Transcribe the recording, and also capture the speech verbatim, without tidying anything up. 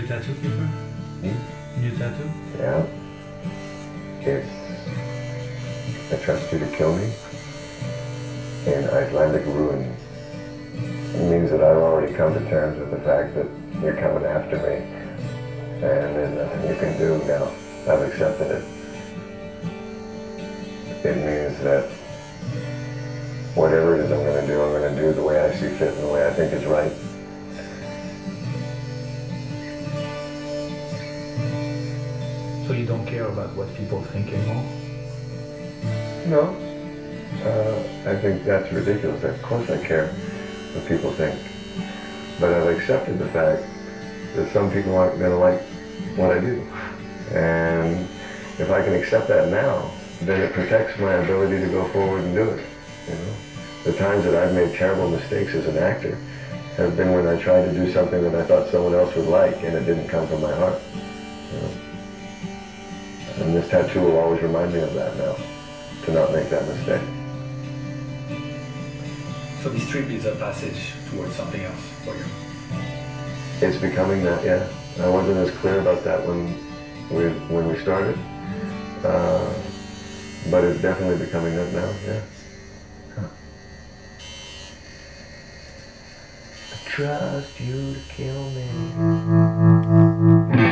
New tattoo, Kiefer? Hmm? New tattoo? Yeah. It's I trust you to kill me in Icelandic ruin. It means that I've already come to terms with the fact that you're coming after me, and there's nothing you can do now. I've accepted it. It means that whatever it is I'm going to do, I'm going to do the way I see fit and the way I think is right. So you don't care about what people think anymore? No. Uh, I think that's ridiculous. Of course I care what people think. But I've accepted the fact that some people aren't going to like what I do. And if I can accept that now, then it protects my ability to go forward and do it. You know? The times that I've made terrible mistakes as an actor have been when I tried to do something that I thought someone else would like and it didn't come from my heart. You know? And this tattoo will always remind me of that now, to not make that mistake. So this trip is a passage towards something else for you? It's becoming that, yeah. I wasn't as clear about that when we, when we started, uh, but it's definitely becoming that now, yeah. Huh. I trust you to kill me.